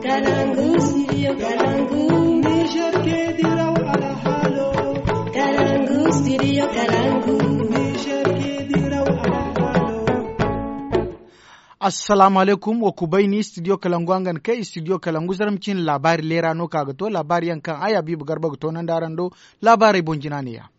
Kalangu, studio Kalangu. Niger ke diraw ala halo. Kalangu, studio Kalangu. Niger ke diraw ala halo. Assalamu alaikum wa kubaini studio Kalangu angan kai studio Kalangu zaramcin labari lera no kaga to labari yankan aya bibu garba to nan darando labari bonjina ne ya.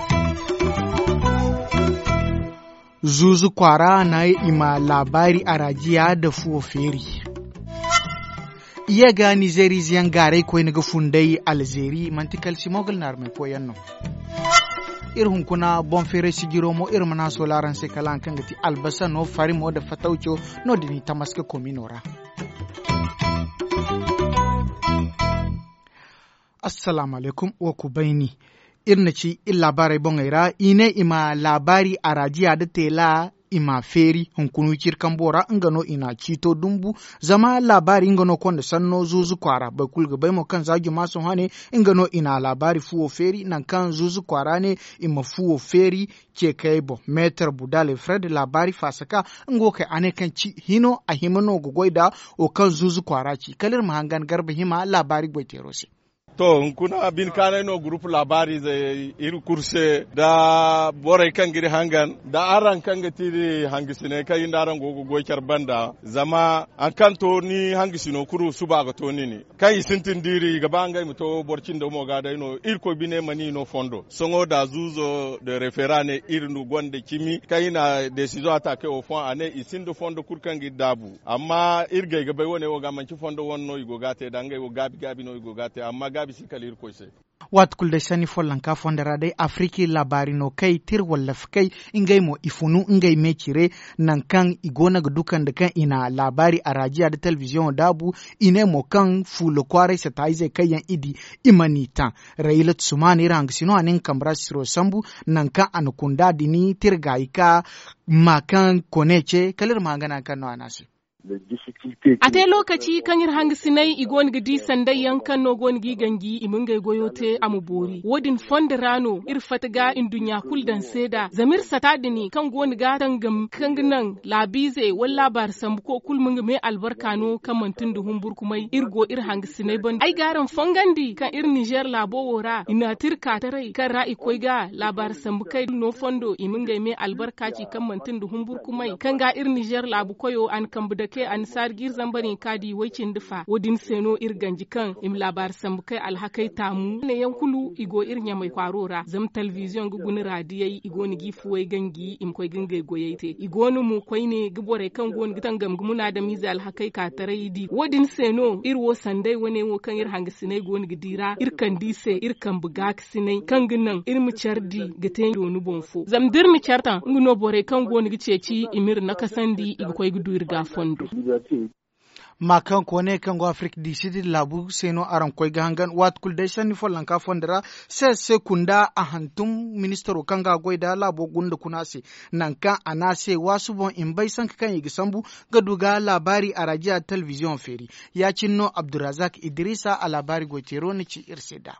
Zuzu kwara na ima labari a rajiya da fuoferi. Iya ga Nizeri ziyan gare ko ga fundai Alzeri mantikal simogul nar me koyanno. Irhun kuna bon fere sigiro mo irmana solaran se kalan kan gati albasa no fari mo da fataucho no dini tamaske kominora. Assalamu alaikum wa kubaini. Irna ci in labarai bongaira ine ima labari a rajiya da tela ima feri hunkunu kirkan bora ingano ina cito dumbu zama labari ingano konda sanno zuzu kwara bai kulga bai mo kan zagi masu hane ingano ina labari fuwo feri nan kan zuzu kwara ne ima fuwo feri ke kai bo meter budale fred labari fasaka ingo kai ane kan ci hino a himano gogoida o kan zuzu kwara ci kalir mahangan garba hima labari bai terose. To kuna bin kana no group labari zai iri kurse da borai kan giri hangan da aran kan gatiri hangisine kai ndaran gogo goyar banda zama an kan to ni hangisino kuru suba ga to ni kai sintin diri gaba an gai muto borcin da mo ga da ino irko bine mani no fondo songo da zuzo de referane irnu gonde kimi kai na decision attaque au fond ane isindo fondo kurkan gi dabu amma irgai gaba wone wo ga manci fondo wonno igo gate da ngai wo gabi no igo gate amma Wat kulde sani follan ka fondara dai Afriki labari no kai tir wallaf kai ingai mo ifunu ingai mecire nan kan igona ga dukan da kan ina labari a rajiya da television dabu ine mo kan fulo kware sa taize kai yan idi imanita railat sumani rang sino anin kambra siro sambu nan kan anukunda dini tir gaika makan koneche kalir magana kan no anasi. A te lokaci kan yir hangi sinai igon gidi sandai yankan no gon gi gangi imungai goyote amubori wodin fonde rano ir fataga in dunya kuldan seda zamir satadini kan gon ga tangam kanginan labize walla bar sambu ko kulmunga me albarkano kan mantun da humbur kumai irgo ir hangi sinai ban ai garan fongandi kan ir Niger labo wora ina tirka tarai kan ra'i koiga labar sambu kai no fondo imungai me albarkaci kan mantun da humbur kumai kan ga ir Niger labu koyo an kan ke an sargir zambani kadi waikin dufa wodin seno irganji kan im labar sambukai alhakai tamu ne yankulu igo irnya mai kwarora zam television guguni radiyai igo ni gifuwai gangi im koi gangai goyaite igo ni mu koi ne gibore kan gon gitan gamgumuna da miza alhakai ka taraidi wodin seno irwo sandai wane wo kan ir hangisinai gon gidira irkan dise irkan bugak sinai kan ginan irmu chardi giten donu bonfo zam dirni chartan nguno bore kan gon giceci imir nakasandi igo koi gudu irga fondo makan kone kan go Afrique du Sud labu seno aran koy gangan wat kul de sani follan ka fondara se sekunda a hantum ministero kanga goida labo gunda kunase nan kan anase wasu bon in bai san kan yi gisambu ga duga labari a rajiya television feri ya cinno Abdurazak Idrisa a labari gotero ni ci irseda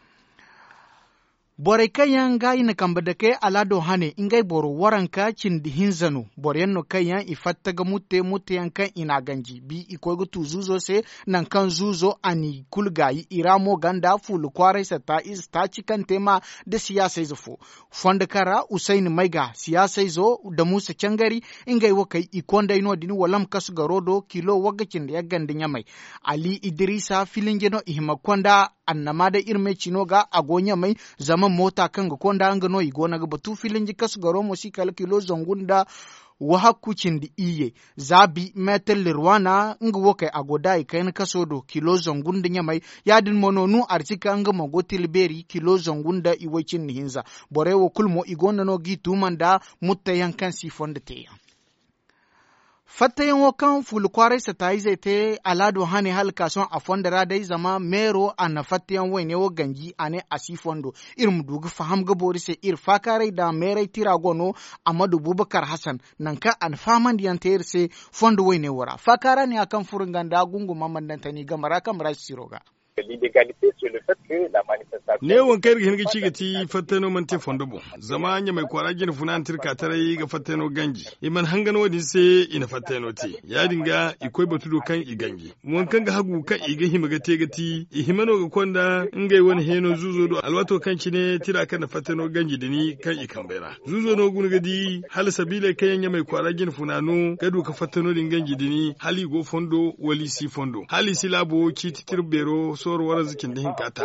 bore kayan ga ina kamba da kai alado hane ingai boro waranka cin dihin zano bore no kayan ifatta ga mutte yankan ina ganji bi iko ga tuzuzo se nan kan zuzo ani kulgayi iramo ganda fulu kwarai sa ta cikan tema da siyasa zafo fonda kara Usaini Maiga siyasa zo da Musa Cangari ingai wakai ikonda ino dini walam kasu garodo kilo wagacin da ya gandin yamai Ali Idrisa filingeno ihmakonda annama da irme cinoga agonya mai zaman mota kan ga konda an gano igo na ga batu filin ji kasu garo mo si kilo zongunda wa hakucin da iye zabi metal lirwana nga wokai agoda kai na kasodo kilo zongunda nyamai yadin mononu artika anga magotil beri kilo zongunda iwacin hinza bore wo kulmo igo na no gitu manda mutta yankan sifon da te Fattayin wakan fulkware sa ta yi zai te alado hane halka son a fondara dai zama mero a na fattayin wai ne ganji a ne a si fondo irin dugu faham gabori sai ir fakare da merai tiragono Amadu Bubakar Hassan nan ka an faman diyan ta yir sai fondo wai ne wara fakara ne akan furin ganda gungu mamman dan tani gamara kan rashi siroga. ne won kai ga ci gati fatano man te fondo bo zama anya mai kwara gina funan tirka tarai ga fatano ganji iman hangan wadi se ina fatano te ya dinga ikoi batudo kan igangi won kan ga hagu kan iga himaga te gati ihimano ga konda ngai wani heno zuzo do alwato kan ci ne tira kan fatano ganji dini kan ikambera zuzo no gun gadi hal sabile kan mai kwara gina funanu gadu ka fatano din ganji dini hali go fondo wali si fondo hali silabo ci titir bero sor wara zikin din kata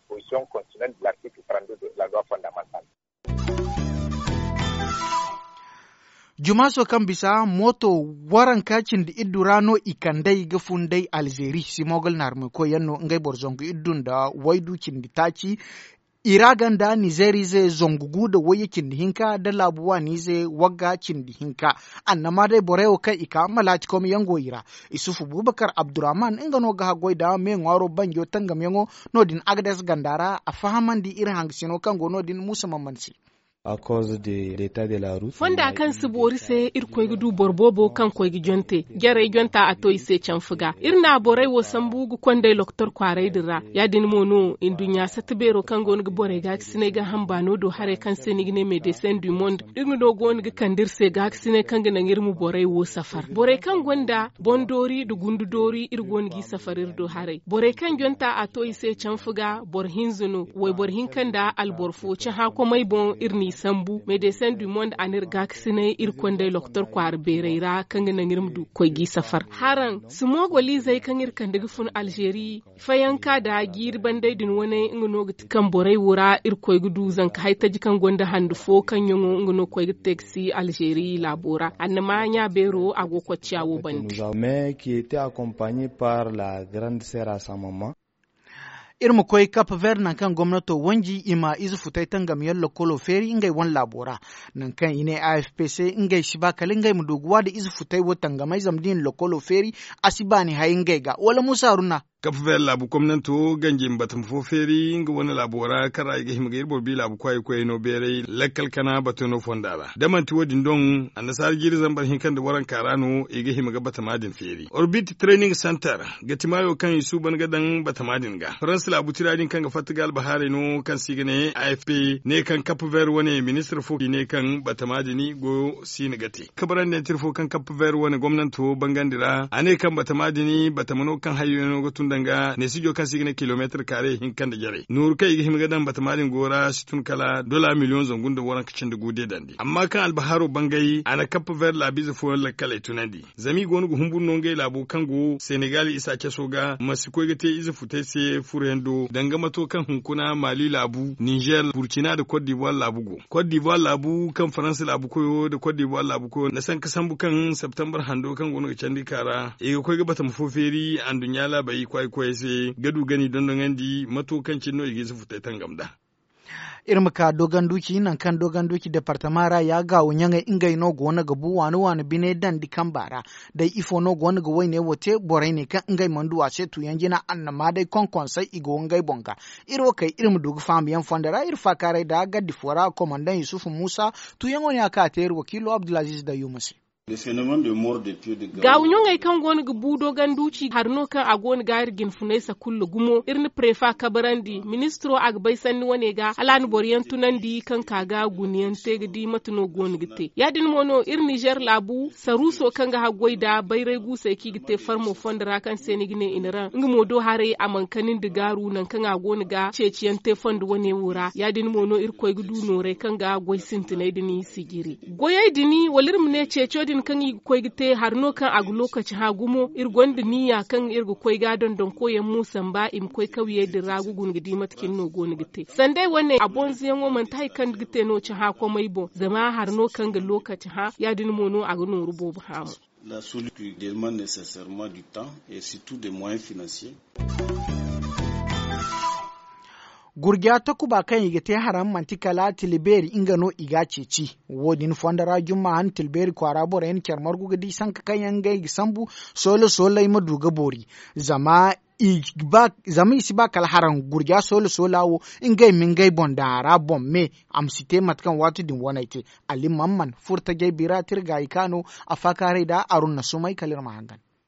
Jumaso kan bisa moto waran kacin da idurano ikandai ga fundai Algeri simogol narme ko yanno ngai borzongo idun da waidukin da taci iragan da nizeri zai zongugu da wayakin hinka da labuwa ni zai wagga cin hinka annama dai borewo kai ika malati kom yango ira isufu bubakar abdurrahman ingano ga hagoi da me ngwaro banjo tangam yango nodin agdes gandara a fahaman di irin hangsino kango nodin musa mamansi à cause de l'état de la route. Fonda kan su bori se ir koy du borbobo kan koy jonte gere jonta atoy se chanfuga irna borai wo sambugu konde loktor kwarai dira ya din mono indunya satbero kan gon gu borai ga sine ga hamba no do hare kan sene gne medecin du monde dingu do gon gu kandir se ga sine kan ga ngirmu borai wo safar borai kan gonda bondori du gundu dori ir gon gi safarir do hare borai kan jonta atoy se chanfuga bor hinzunu wo bor hinkanda alborfo cha ha ko mai bon irni sambu medecin du monde anir gaksine ir konde loktor kwar bereira kanga nangirm du koygi safar haran sumogo li zai kangir kandiga fun Algerie fayanka da gir bandai din wone ngono git kan borai wura ir koygi du zanka hayta jikan gonda handu fo kan yongo ngono koygi taxi Algerie labora annama nya bero ago ko ciawo bandi mais qui était accompagné par la grande sœur à sa maman. Irmu koi Cap Vert nan kan gwamnato wanji ima izu futai tangam yalla kolo feri ingai wan labora nan kan ine AFPC ingai shiba kalingai muduguwa da izu futai wotangamai zamdin lokolo feri asibani hayingai ga wala Musa Runa Cap Vert labu komnanto ganjin batum fo feri nga wani labora kara iga himga irbo bi labu kwai no bere lakkal kana batono fondara damanti wodin don annasar jiri zambar hinkan da waran karano iga himga batamadin feri Orbit Training Center gatimayo kan isu ban gadan batamadin ga France labu tiradin kan ga Fatigal Bahare no kan sigane AFP ne kan Cap Vert wani minister fo ne kan batamadini go sinigati kabaran ne tirfo kan Cap Vert wani gwamnato bangandira ane kan batamadini batamano kan hayono gotun danga ne sijo kan sigine kilometer kare hinkan da jare nur kai him gadan batamalin gora situn kala $1 million zongun da waran kicin da gode dandi amma kan albaharo bangai ana Cap Vert la bizu fo la kala tunandi zami gonu gu humbun nongai labo kango Senegal isa ke soga masiko gate izu futai se furendo danga mato kan hunkuna Mali labu Niger Burkina da Cote d'Ivoire labu go Cote d'Ivoire labu kan France labu koyo da Cote d'Ivoire labu koyo na san kasan bukan September hando kan gonu candi kara e ko ga batam fo feri andunya la bai kwai sai gadu gani don andi matokancin no igi su futai tangamda irmaka dogan duki nan kan dogan duki departamara ya ga wunyanga ingai no go na gabu wani bine dan di kambara dai ifo no go na go ne wote borai ne kan ingai manduwa sai tu yanjina annama dai konkon sai igo ngai bonga iro kai irmu dugu fam yan fondara irfa kare da ga difora komandan Yusuf Musa tu yango ne aka tayar wakilo Abdulaziz da Yumusi ga wunyongai kan goni ga budo ganduci harno kan a goni ga irgin funaisa kullu gumo irni prefa kabarandi ministro agbai sanni wane ga alani boriyan tunandi kan kaga guniyan tegdi matuno goni gite yadin mono ir Niger labu saruso kan ga hagoi da bayrai gusa ki gite farmo fondara kan senigine inara ngimo do hare amankanin digaru nan kan a goni ga ceciyan te fond wane wura yadin mono ir koy gudu nore kan ga goi sintinai dini sigiri goyai dini walirmne cecio din kan yi koy gite harno kan agu lokaci hagumo irgonda niya kan irgo koy gadon don koyen musan ba im koy kawiye da ragugun gidi matkin no goni gite sandai wanne abon ziyan wo man tai kan gite no ci ha ko mai bo zama harno kan ga lokaci ha ya din mono agu no rubo ba ha la solution demande nécessairement du temps et surtout des moyens financiers. Gurgiya ta kuba kan yiga te haram mantikala tilberi ingano iga ceci wodin fondara jumma han tilberi kwara bora en kermar gugadi sanka kan yangai sambu solo ima duga bori zama isi ba kala haran gurgiya solo ingai mingai bondara bomme amsite matkan watu din wonaite ali mamman furta gai bira tirga ikano afakare da arun nasumai kalir mahangan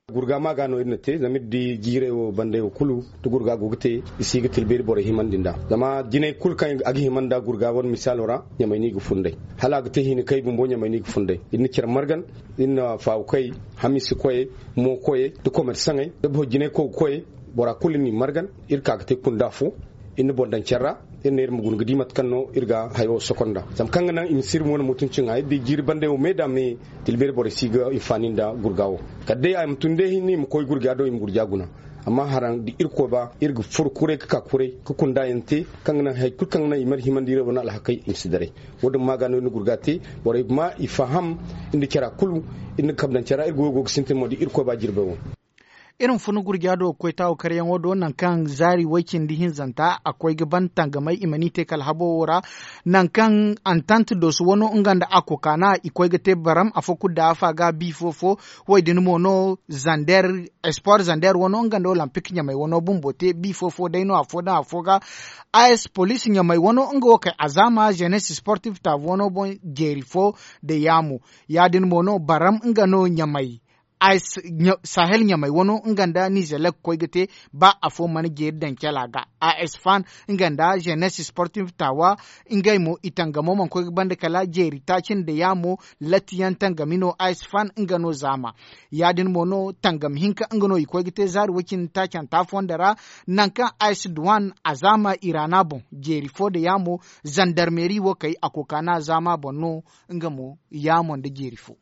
gurga ma gano inna te zamir di jire o bande o kulu to gurga gogte isiga tilbir bore himandinda zama jine kul kan agi himanda gurga won misal ora nyamai gu funde hala gte hin kai bumbo nyamai gu funde inni cer margan inna fa kai hamisi koye mo koye to commerce sangai de bo jine ko koye bora kulini margan irka gte kundafu inni bondan cerra iner mugun gidi mat kanno irga hayo sekonda zam kanga nan imsir mon mutuncin ay di jir bande o meda me tilber bore siga ifaninda gurgawo kadde ay mutunde hinni mu koy gurgado im gurjaguna amma haran di irko ba irga furkure ka kure ku kunda yente kanga nan hay ku kanga nan imar himandire wona al hakai imsidare wodum magano ni gurgati bore ma ifaham indi kera kulu indi kabdan kera irgo go sinte modi irko ba jirbawo irin funu gurgyado akwai tawo karyan wado nan kan zari wakin dihin zanta akwai gaban tangamai imani te kal habora nan kan antante dos wono nganda akokana ikwai gate baram afoku da afa ga bifofo wai din mono zander espoir zander wono nganda olympic nyamai wono bumbote bifofo daino afoda afoga AS police nyamai wono ngo kai azama jeunesse sportive ta wono bon gerifo de yamu ya din mono baram ngano nyamai Sahel nyamai wano nganda ni zelek koigete ba afo mani dan kyalaga AS fan nganda jeunesse sportive tawa ngaimo itangamo man koig bande kala jeri tacin da yamo latiyan tangamino AS fan ngano zama yadin mono tangam hinka ngano ikoigete zar wakin tacan tafondara nanka AS Douane azama irana bon jeri fo da yamo gendarmerie wakai akokana zama bonno ngamo yamo da jeri fo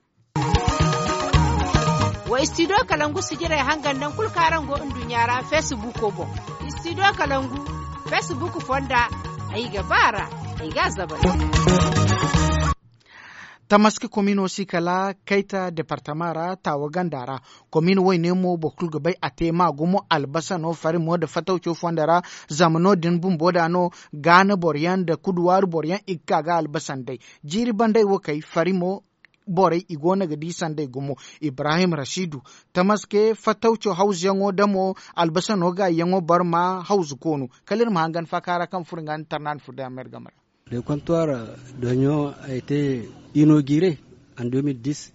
wa studio kalangu sigira hangan nan kul karango indunyara Facebook bo studio kalangu Facebook fonda ai gabara ai gazaba Tamaski komino sikala kaita departamara tawagandara komino wai nemo bokul gabai atema gumo albasa no fari mo da fataucho fondara zamano din bumboda no gana boryan da kuduwar boryan ikkaga albasan dai jiri bandai wakai fari mo borai igona ga disan dai gumo Ibrahim Rashidu tamaske fataucho house yango damo albasa no ga yango barma house kono kalir mahangan fakara kan furgan tarnan fuda mergamar. Le comptoir d'oignon a été inauguré en 2010.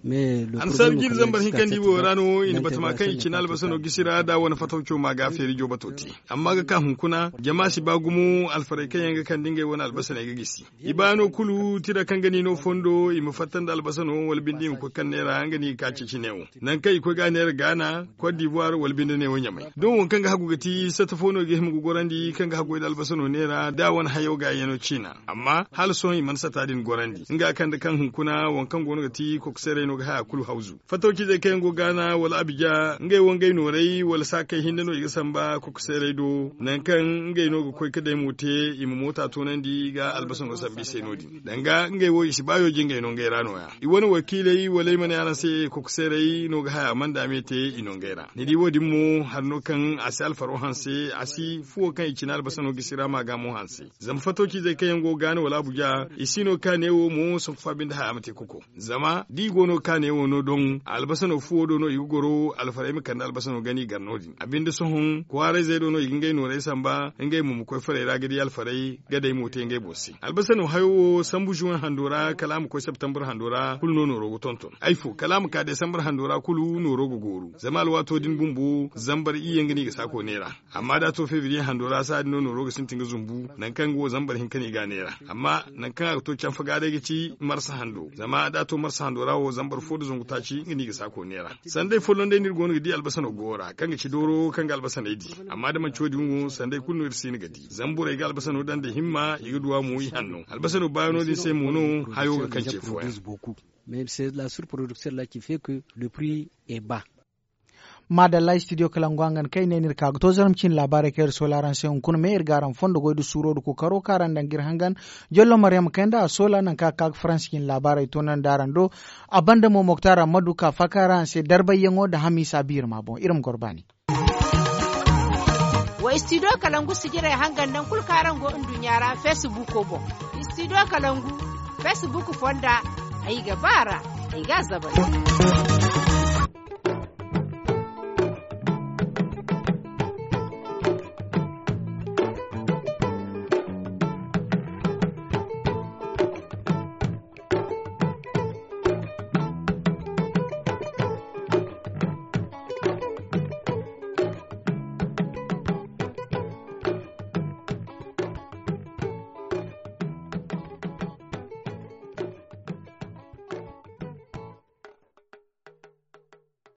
an sargir zambar hinkan dibo rano in batama kan ikina albasano gisira da wani fatauco ma ga feri jo batoti amma ga kan hunkuna jama'a si bagumu alfarai kan yanga kan dinga wani albasana ga gisi ibano kulu tira kan gani no fondo im fatan da albasano wal bindi ko kan nera an gani ka ci cinewo nan kai ko ga nera Ghana Cote d'Ivoire wal bindi ne wonya mai don won kan ga hagu gati satafono ge mu gorandi kan ga hagu da albasano nera da wani hayo ga yano China amma hal son iman satadin gorandi inga kan da kan hunkuna won kan gono gati ko ksere no ga kulu hauzu fatauki zai kai go Ghana wala Abidjan ngai wangai norai wala sakai hindano iga samba ko ksere do nan kan ngai no go koy kada mute imu mota to nan di ga albasan go sabbi sai nodi danga ngai wo isi bayo jingai no ngai rano ya i wani wakilai wala mana yana sai ko ksere no ga haya man da mete ino ngai ra ni di wodi mu har no kan asal faro hanse asi fuo kan ikina albasan go gisira ma ga mu hanse zam fatauki zai kai go Ghana wala Abuja isino kanewo mu sun fa bin da haya mate koko zama di gono kanewo no don albasano fuwo do no igoro alfaremi kan albasano gani garnodi abinda sohun kware zai do no ingai no rai samba ingai mu ko fare ra gadi alfarai gadai mote ingai bosi albasano hayo sambu juwan handora kalamu ko september handora kul no rogo tonton aifu kalamu ka december handora kulu no rogo goru zamal wato din bumbu zambar iyen gani ga sako nera amma da to fevrier handora sa no rogo sintinga zumbu nan kan go zambar hinkani ga nera amma nan kan to can faga da gici marsa hando zama da to marsa handora wo zambar fodo zungu taci ngini ga sako nera sandai folon dai nirgo no di albasano gora kanga ci doro kanga albasano idi amma da man codi mu sandai kunno irsi ni gadi zambure ga albasano dan da himma iguduwa mu yi hanno albasano bayano din sai mu no hayo ga kanke fuwa mais c'est la surproduction là qui fait que le prix est bas. Madalla studio kalangwangan kai ne nirka to zaramcin labare kayar solaran sai kun me irgaran fondo goydu suro ko karo karan dan girhangan jollo maryam kanda sola nan ka france kin labare to nan darando abanda mo moktara maduka fakara sai darbayyango da hamisa bir ma bon irim gorbani wa studio kalangu sigira hangan nan kul karan go indunyara Facebook bo studio kalangu Facebook fonda ai gabara ai gazaba